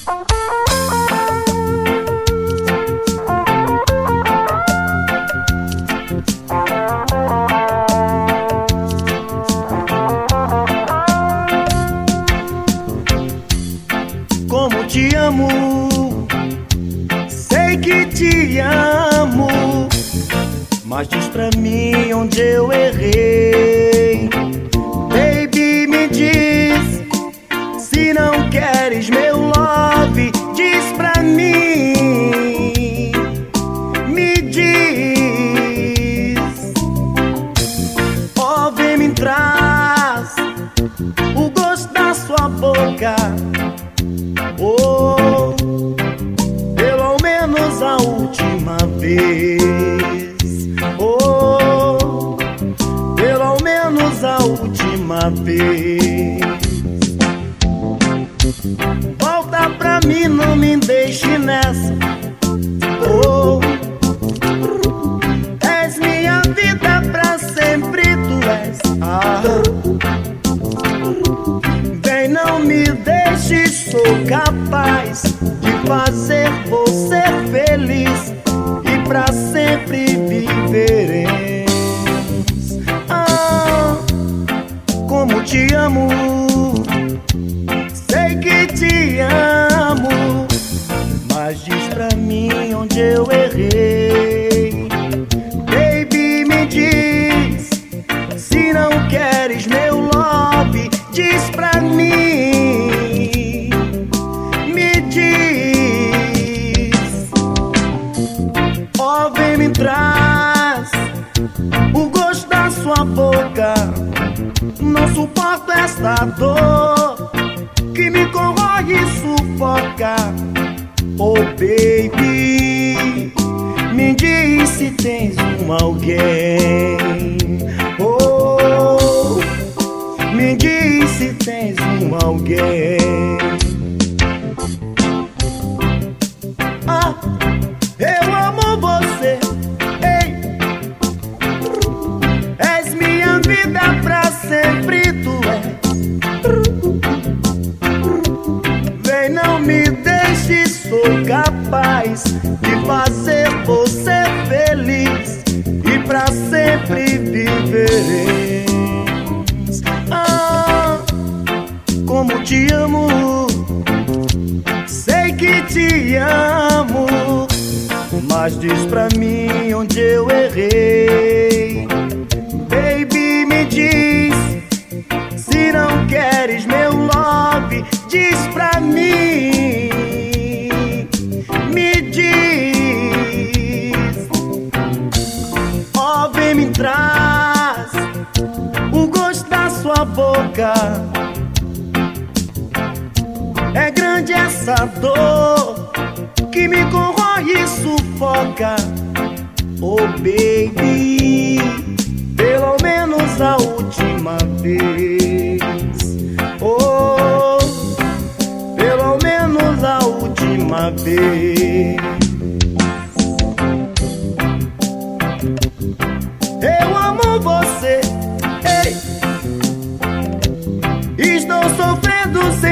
Como te amo, sei que te amo, mas diz pra mim onde eu errei. Baby, me diz, se não queres meu love, diz pra mim. Me diz, ó, vem me traz o gosto da sua boca. Oh, pelo menos a última vez. Oh, pelo menos a última vez. Volta pra mim, não me deixe nessa. Oh, és minha vida pra sempre, tu és. Vem, não me deixe, sou capaz de fazer você feliz e pra sempre viveremos. Como te amo, sei que te amo, mas diz pra mim onde eu errei. Baby, me diz, se não queres meu love, diz pra mim. Me diz, ó, vem me traz o gosto da sua boca. Não suporto esta dor que me corrói e sufoca. Oh baby, me diz se tens alguém. Oh, me diz se tens alguém. Eu amo você, ei. És minha vida pra sempre, tu és. Vem, não me deixe, sou capaz de fazer você feliz e pra sempre viveremos. Como te amo, sei que te amo, mas diz pra mim onde eu errei. Baby, me diz, se não queres meu love, diz pra mim. Me diz, ó, vem me traz o gosto da sua boca. É grande essa dor que me corrói e sufoca. Oh baby, pelo menos a última vez. Oh, pelo menos a última vez. Eu amo você, ei. Estou sofrendo sem